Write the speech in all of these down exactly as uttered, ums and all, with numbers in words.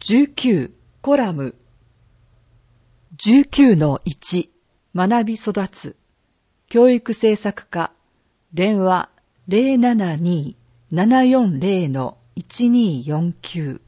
じゅうきゅうコラム じゅうきゅうのいち 学び育つ教育政策課電話 ゼロななにー ななよんゼロ のいちにーよんきゅう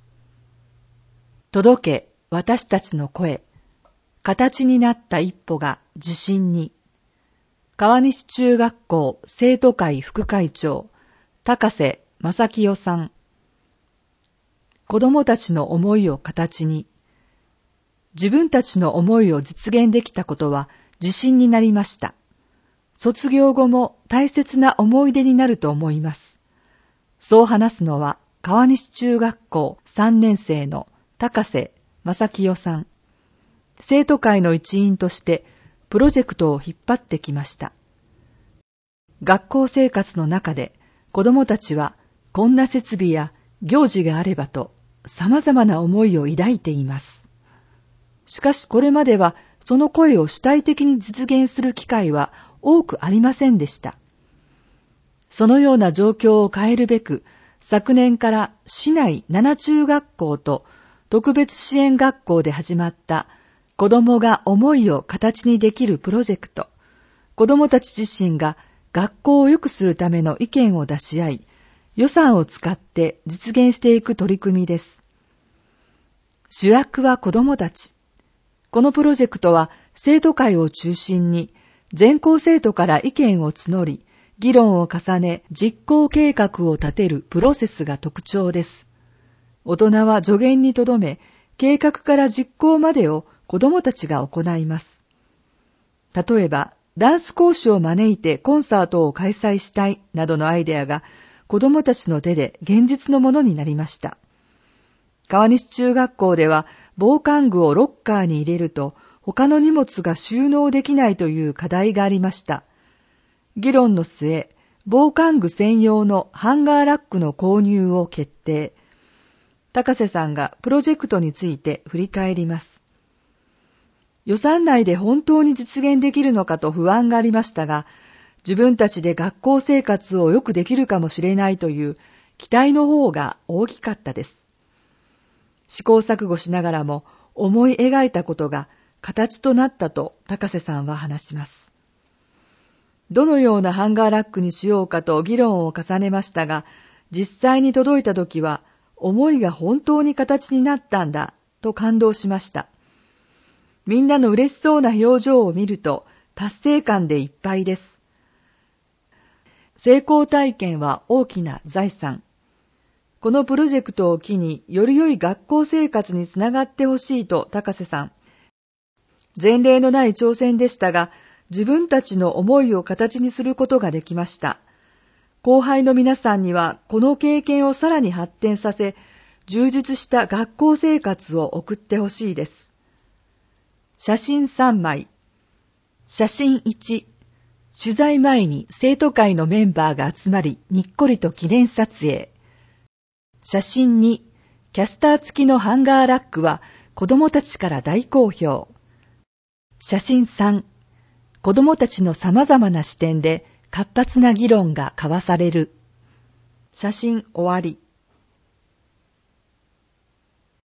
届け私たちの声形になった一歩が自信に川西中学校生徒会副会長高瀬正清さん子供たちの思いを形に自分たちの思いを実現できたことは自信になりました。卒業後も大切な思い出になると思います。そう話すのは川西中学校さんねん生の高瀬正清さん。生徒会の一員としてプロジェクトを引っ張ってきました。学校生活の中で子供たちはこんな設備や行事があればと様々な思いを抱いています。しかしこれまではその声を主体的に実現する機会は多くありませんでした。そのような状況を変えるべく、昨年から市内なな中学校と特別支援学校で始まった子どもが思いを形にできるプロジェクト、子どもたち自身が学校を良くするための意見を出し合い、予算を使って実現していく取り組みです。主役は子どもたち。このプロジェクトは生徒会を中心に全校生徒から意見を募り、議論を重ね実行計画を立てるプロセスが特徴です。大人は助言にとどめ、計画から実行までを子どもたちが行います。例えば、ダンス講師を招いてコンサートを開催したいなどのアイデアが子どもたちの手で現実のものになりました。川西中学校では防寒具をロッカーに入れると他の荷物が収納できないという課題がありました。議論の末、防寒具専用のハンガーラックの購入を決定。高瀬さんがプロジェクトについて振り返ります。予算内で本当に実現できるのかと不安がありましたが、自分たちで学校生活をよくできるかもしれないという期待の方が大きかったです。試行錯誤しながらも思い描いたことが形となったと高瀬さんは話します。どのようなハンガーラックにしようかと議論を重ねましたが、実際に届いた時は思いが本当に形になったんだと感動しました。みんなの嬉しそうな表情を見ると達成感でいっぱいです。成功体験は大きな財産。このプロジェクトを機により良い学校生活につながってほしいと高瀬さん。前例のない挑戦でしたが、自分たちの思いを形にすることができました。後輩の皆さんにはこの経験をさらに発展させ、充実した学校生活を送ってほしいです。写真さんまい。写真いち。取材前に生徒会のメンバーが集まり、にっこりと記念撮影。写真に、キャスター付きのハンガーラックは子どもたちから大好評。写真さん、子どもたちの様々な視点で活発な議論が交わされる。写真終わり。